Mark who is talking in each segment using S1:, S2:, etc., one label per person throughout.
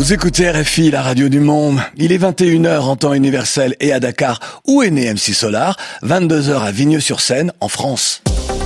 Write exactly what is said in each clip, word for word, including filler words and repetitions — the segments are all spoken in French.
S1: Vous écoutez R F I, la radio du monde. Il est vingt et une heures en temps universel et à Dakar, où est né M C Solar, vingt-deux heures à Vigneux-sur-Seine, en France.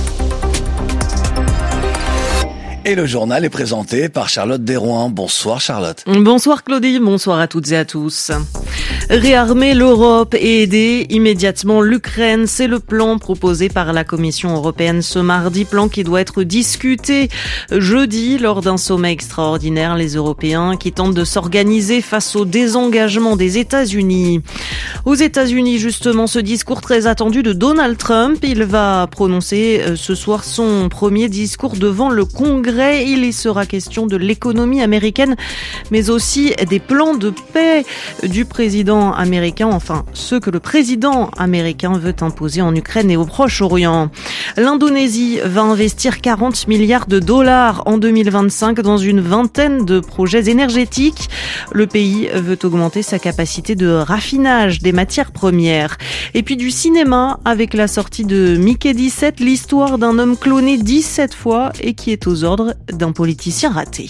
S1: Et le journal est présenté par Charlotte Desrouin. Bonsoir Charlotte.
S2: Bonsoir Claudie, bonsoir à toutes et à tous. Réarmer l'Europe et aider immédiatement l'Ukraine, c'est le plan proposé par la Commission européenne ce mardi, plan qui doit être discuté jeudi lors d'un sommet extraordinaire. Les Européens qui tentent de s'organiser face au désengagement des États-Unis. Aux États-Unis, justement, ce discours très attendu de Donald Trump, il va prononcer ce soir son premier discours devant le Congrès. Il y sera question de l'économie américaine, mais aussi des plans de paix du président américain, enfin ceux que le président américain veut imposer en Ukraine et au Proche-Orient. L'Indonésie va investir quarante milliards de dollars en deux mille vingt-cinq dans une vingtaine de projets énergétiques. Le pays veut augmenter sa capacité de raffinage des matières premières. Et puis du cinéma avec la sortie de Mickey dix-sept, l'histoire d'un homme cloné dix-sept fois et qui est aux ordres d'un politicien raté.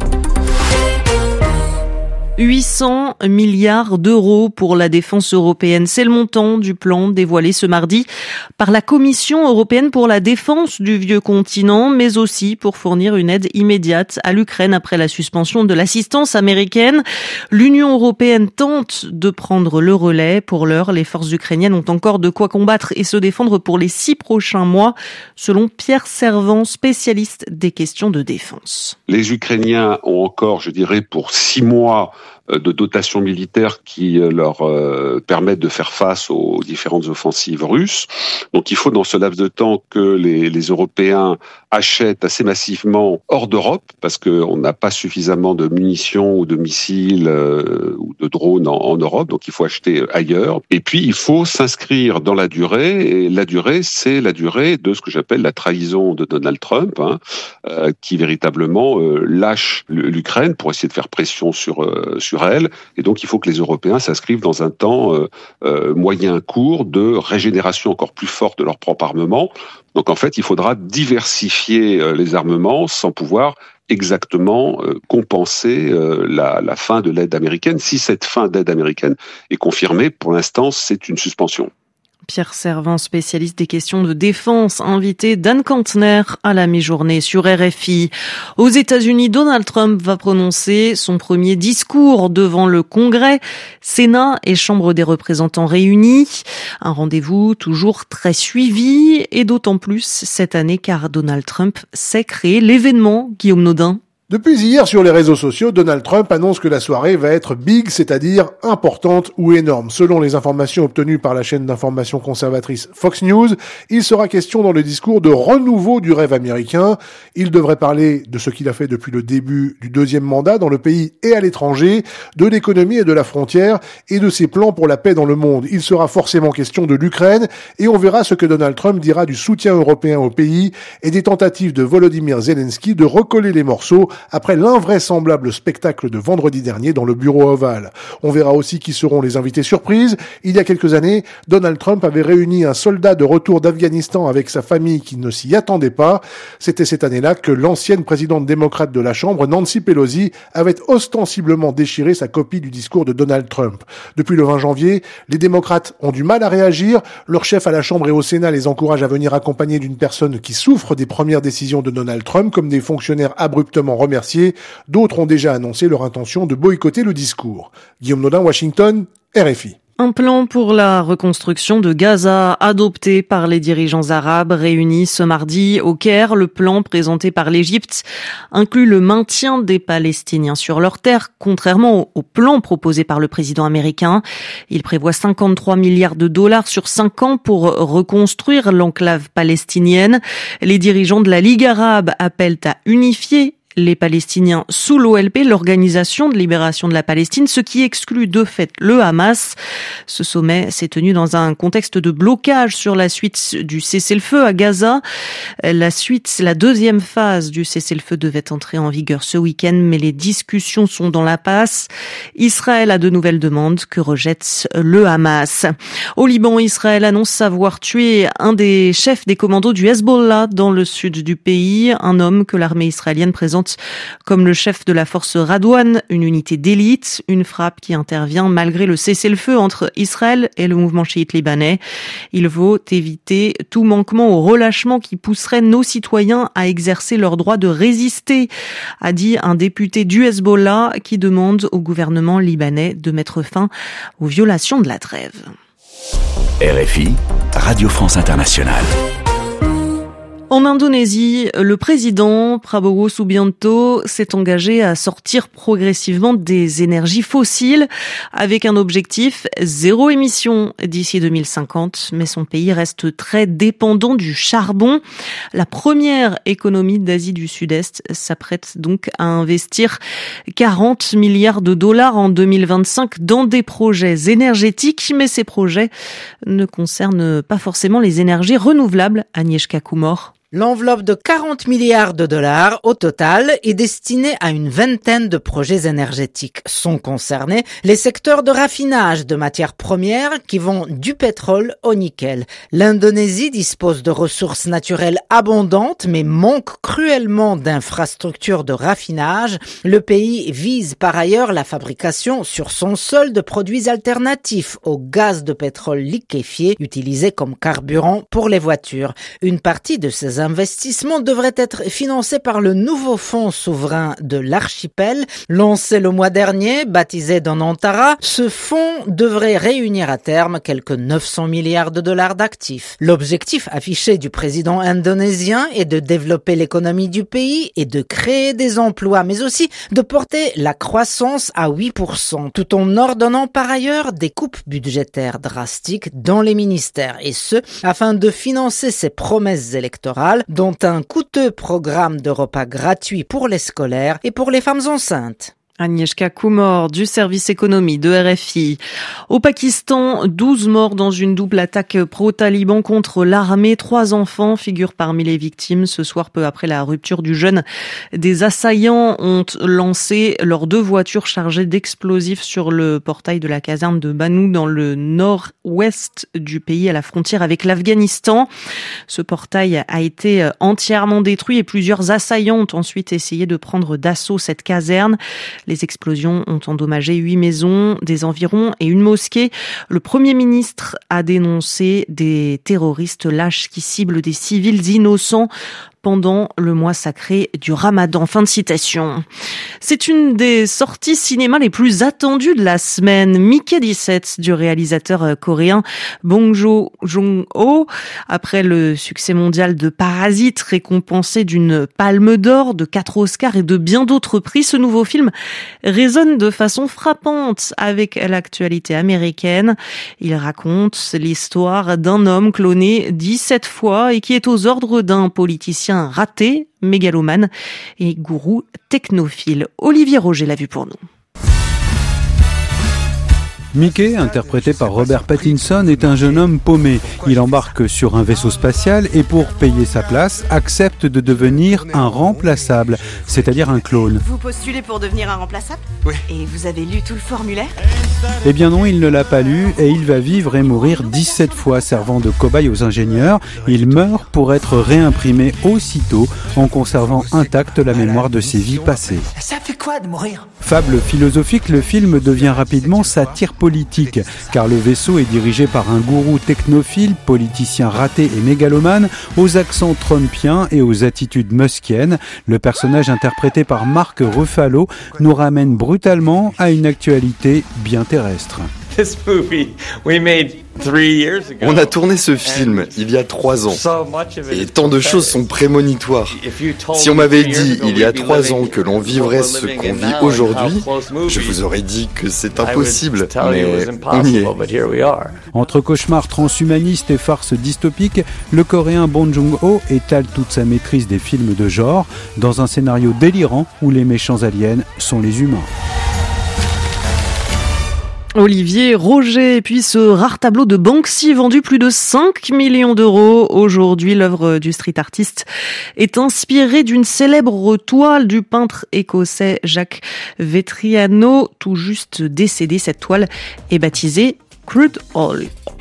S2: huit cents milliards d'euros pour la défense européenne. C'est le montant du plan dévoilé ce mardi par la Commission européenne pour la défense du vieux continent, mais aussi pour fournir une aide immédiate à l'Ukraine après la suspension de l'assistance américaine. L'Union européenne tente de prendre le relais. Pour l'heure, les forces ukrainiennes ont encore de quoi combattre et se défendre pour les six prochains mois, selon Pierre Servant, spécialiste des questions de défense.
S3: Les Ukrainiens ont encore, je dirais, pour six mois de dotations militaires qui leur euh, permettent de faire face aux différentes offensives russes. Donc il faut dans ce laps de temps que les, les Européens achètent assez massivement hors d'Europe, parce qu'on n'a pas suffisamment de munitions ou de missiles euh, ou de drones en, en Europe, donc il faut acheter ailleurs. Et puis il faut s'inscrire dans la durée, et la durée, c'est la durée de ce que j'appelle la trahison de Donald Trump, hein, euh, qui véritablement euh, lâche l'Ukraine pour essayer de faire pression sur, euh, sur elle. Et donc il faut que les Européens s'inscrivent dans un temps euh, euh, moyen court de régénération encore plus forte de leur propre armement. Donc en fait, il faudra diversifier euh, les armements sans pouvoir exactement euh, compenser euh, la, la fin de l'aide américaine. Si cette fin d'aide américaine est confirmée, pour l'instant, c'est une suspension.
S2: Pierre Servant, spécialiste des questions de défense, invité d'Anne Kantner à la mi-journée sur R F I. Aux États-Unis, Donald Trump va prononcer son premier discours devant le Congrès, Sénat et Chambre des représentants réunis. Un rendez-vous toujours très suivi et d'autant plus cette année car Donald Trump sait créer l'événement. Guillaume Naudin.
S4: Depuis hier, sur les réseaux sociaux, Donald Trump annonce que la soirée va être big, c'est-à-dire importante ou énorme. Selon les informations obtenues par la chaîne d'information conservatrice Fox News, il sera question dans le discours de renouveau du rêve américain. Il devrait parler de ce qu'il a fait depuis le début du deuxième mandat dans le pays et à l'étranger, de l'économie et de la frontière et de ses plans pour la paix dans le monde. Il sera forcément question de l'Ukraine et on verra ce que Donald Trump dira du soutien européen au pays et des tentatives de Volodymyr Zelensky de recoller les morceaux après l'invraisemblable spectacle de vendredi dernier dans le bureau ovale. On verra aussi qui seront les invités surprises. Il y a quelques années, Donald Trump avait réuni un soldat de retour d'Afghanistan avec sa famille qui ne s'y attendait pas. C'était cette année-là que l'ancienne présidente démocrate de la Chambre, Nancy Pelosi, avait ostensiblement déchiré sa copie du discours de Donald Trump. Depuis le vingt janvier, les démocrates ont du mal à réagir. Leur chef à la Chambre et au Sénat les encourage à venir accompagner d'une personne qui souffre des premières décisions de Donald Trump, comme des fonctionnaires abruptement remerciés. D'autres ont déjà annoncé leur intention de boycotter le discours. Guillaume Naudin, Washington, R F I.
S2: Un plan pour la reconstruction de Gaza adopté par les dirigeants arabes réunis ce mardi au Caire. Le plan présenté par l'Égypte inclut le maintien des Palestiniens sur leur terre, contrairement au plan proposé par le président américain. Il prévoit cinquante-trois milliards de dollars sur cinq ans pour reconstruire l'enclave palestinienne. Les dirigeants de la Ligue arabe appellent à unifier les Palestiniens sous l'O L P, l'Organisation de libération de la Palestine, ce qui exclut de fait le Hamas. Ce sommet s'est tenu dans un contexte de blocage sur la suite du cessez-le-feu à Gaza. La suite, la deuxième phase du cessez-le-feu devait entrer en vigueur ce week-end, mais les discussions sont dans l'impasse. Israël a de nouvelles demandes que rejette le Hamas. Au Liban, Israël annonce savoir tué un des chefs des commandos du Hezbollah dans le sud du pays, un homme que l'armée israélienne présente violentes, comme le chef de la force Radouane, une unité d'élite, une frappe qui intervient malgré le cessez-le-feu entre Israël et le mouvement chiite libanais. Il faut éviter tout manquement au relâchement qui pousserait nos citoyens à exercer leur droit de résister, a dit un député du Hezbollah qui demande au gouvernement libanais de mettre fin aux violations de la trêve.
S5: R F I, Radio France Internationale.
S2: En Indonésie, le président Prabowo Subianto s'est engagé à sortir progressivement des énergies fossiles avec un objectif zéro émission d'ici deux mille cinquante. Mais son pays reste très dépendant du charbon. La première économie d'Asie du Sud-Est s'apprête donc à investir quarante milliards de dollars en deux mille vingt-cinq dans des projets énergétiques. Mais ces projets ne concernent pas forcément les énergies renouvelables. Agnieszka Kumor.
S6: L'enveloppe de quarante milliards de dollars au total est destinée à une vingtaine de projets énergétiques. Sont concernés les secteurs de raffinage de matières premières qui vont du pétrole au nickel. L'Indonésie dispose de ressources naturelles abondantes mais manque cruellement d'infrastructures de raffinage. Le pays vise par ailleurs la fabrication sur son sol de produits alternatifs au gaz de pétrole liquéfié utilisé comme carburant pour les voitures. Une partie de ces investissements devraient être financés par le nouveau fonds souverain de l'archipel, lancé le mois dernier, baptisé Danantara. Ce fonds devrait réunir à terme quelques neuf cents milliards de dollars d'actifs. L'objectif affiché du président indonésien est de développer l'économie du pays et de créer des emplois, mais aussi de porter la croissance à huit pour cent, tout en ordonnant par ailleurs des coupes budgétaires drastiques dans les ministères, et ce, afin de financer ses promesses électorales, dont un coûteux programme de repas gratuits pour les scolaires et pour les femmes enceintes.
S2: Agnieszka Kumor du service économie de R F I. Au Pakistan, douze morts dans une double attaque pro-taliban contre l'armée. Trois enfants figurent parmi les victimes. Ce soir, peu après la rupture du jeûne, des assaillants ont lancé leurs deux voitures chargées d'explosifs sur le portail de la caserne de Bannu dans le nord-ouest du pays à la frontière avec l'Afghanistan. Ce portail a été entièrement détruit et plusieurs assaillants ont ensuite essayé de prendre d'assaut cette caserne. Les explosions ont endommagé huit maisons, des environs et une mosquée. Le Premier ministre a dénoncé des terroristes lâches qui ciblent des civils innocents pendant le mois sacré du Ramadan. Fin de citation. C'est une des sorties cinéma les plus attendues de la semaine. Mickey dix-sept du réalisateur coréen Bong Joon-ho. Après le succès mondial de Parasite, récompensé d'une palme d'or, de quatre Oscars et de bien d'autres prix, ce nouveau film résonne de façon frappante avec l'actualité américaine. Il raconte l'histoire d'un homme cloné dix-sept fois et qui est aux ordres d'un politicien raté, mégalomane et gourou technophile. Olivier Roger l'a vu pour nous.
S7: Mickey, interprété par Robert Pattinson, est un jeune homme paumé. Il embarque sur un vaisseau spatial et pour payer sa place, accepte de devenir un remplaçable, c'est-à-dire un clone.
S8: Vous postulez pour devenir un remplaçable ?
S9: Oui.
S8: Et vous avez lu tout le formulaire ?
S7: Eh bien non, il ne l'a pas lu et il va vivre et mourir dix-sept fois servant de cobaye aux ingénieurs. Il meurt pour être réimprimé aussitôt en conservant intacte la mémoire de ses vies passées.
S9: Ça fait quoi de mourir ?
S7: Fable philosophique, le film devient rapidement satire politique, car le vaisseau est dirigé par un gourou technophile, politicien raté et mégalomane, aux accents trumpiens et aux attitudes muskiennes. Le personnage interprété par Mark Ruffalo nous ramène brutalement à une actualité bien terrestre.
S10: On a tourné ce film il y a trois ans et tant de choses sont prémonitoires. Si on m'avait dit il y a trois ans que l'on vivrait ce qu'on vit aujourd'hui, je vous aurais dit que c'est impossible, mais on y est.
S7: Entre cauchemar transhumaniste et farce dystopique, le coréen Bong Joon-ho étale toute sa maîtrise des films de genre dans un scénario délirant où les méchants aliens sont les humains.
S2: Olivier Roger, et puis ce rare tableau de Banksy vendu plus de cinq millions d'euros. Aujourd'hui, l'œuvre du street artiste est inspirée d'une célèbre toile du peintre écossais Jacques Vetriano, tout juste décédé. Cette toile est baptisée Crude Oil.